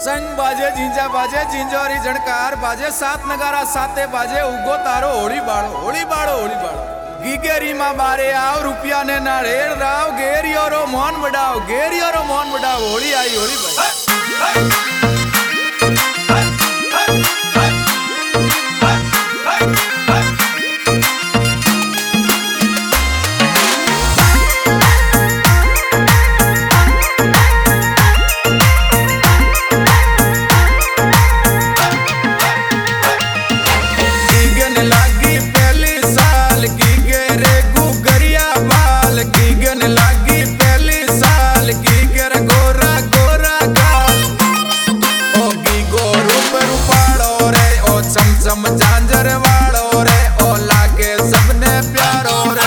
संग बाजे झींझा बाजे झिंझोरी झणकार बाजे सात नगारा साते बाजे उगो तारो होली बाड़ो होली बाड़ो होली बाड़ो गीगेरी मां बारे आओ रुपया ने नाड़ेर राव गेरियोरो मोहन बढ़ाओ गेरियोरो मोहन बढ़ाओ होली आई होली भाई। चम झांझर वालो रे ओ लागे सबने प्यारो रे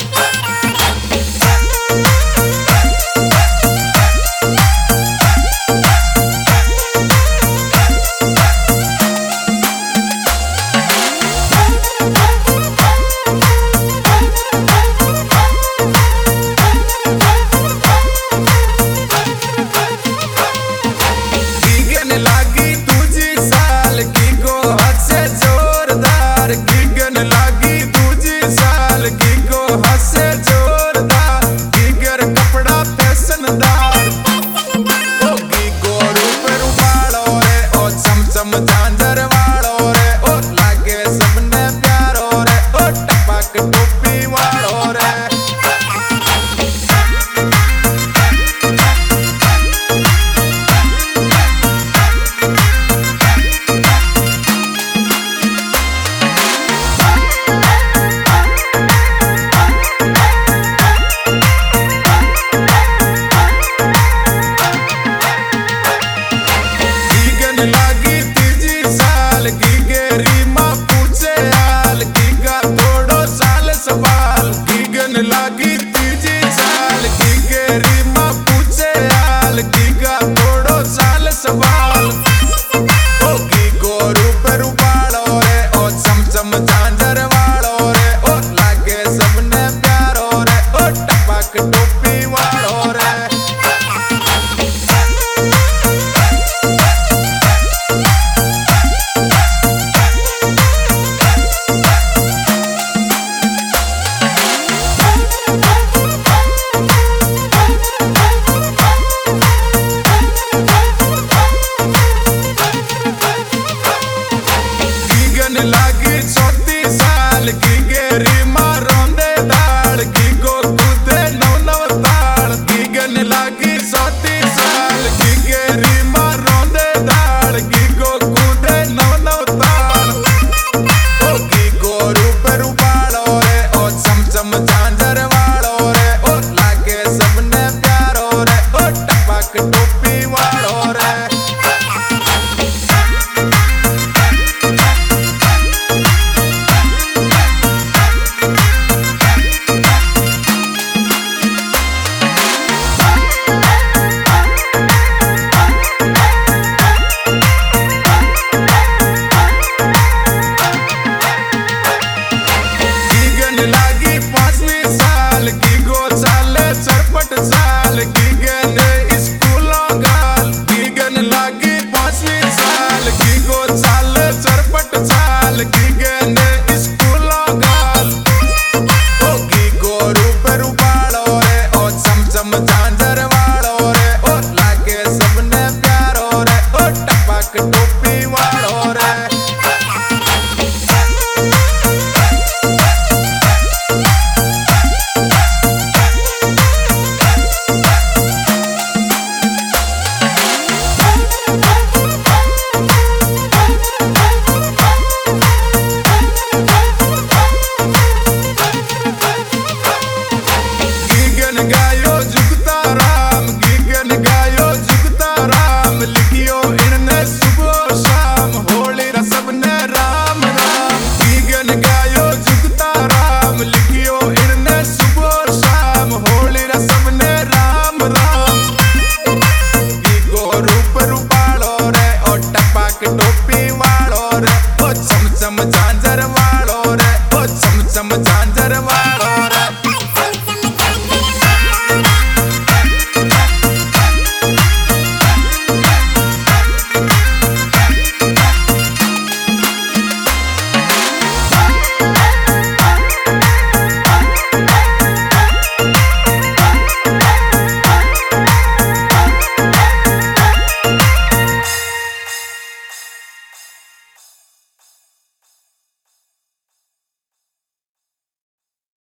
गीगन लागी तुझी साल की को गीगन लागी दूजी साल की को हंसे जोरदार गीगर कपड़ा फैशनदार ओ गीगो रूप रूपालो रे ओ चमचम झांझर वालो रे ओ लागे सबने प्यारो रे ओ टपक टोपी वालो रे लागी तीजी साल गीगेरी मां पूछे हाल गीगा थोड़ो साल सवाल गीगन लागी तीजी साल गीगेरी मां पूछे हाल गीगा थोड़ो साल सवाल ओ गीगो रूप रूपालो रे ओ चमचम झांझर वालो रे ओ लागे सबने प्यारो रे ओ टपक टोपी वालो रे लागी चौथी साल गीगेरी मां रोंदे दाड़ गीगो कूदे नव ताड़ गीगन लागी चौथी साल गीगेरी मां रोंदे दाड़ गीगो कूदे नव ताड़ ओ गीगो रूप रूपालो रे ओ चमचम झांझर वालो रे ओ लागे सबने प्यारो रे ओ टपक टोपी वालो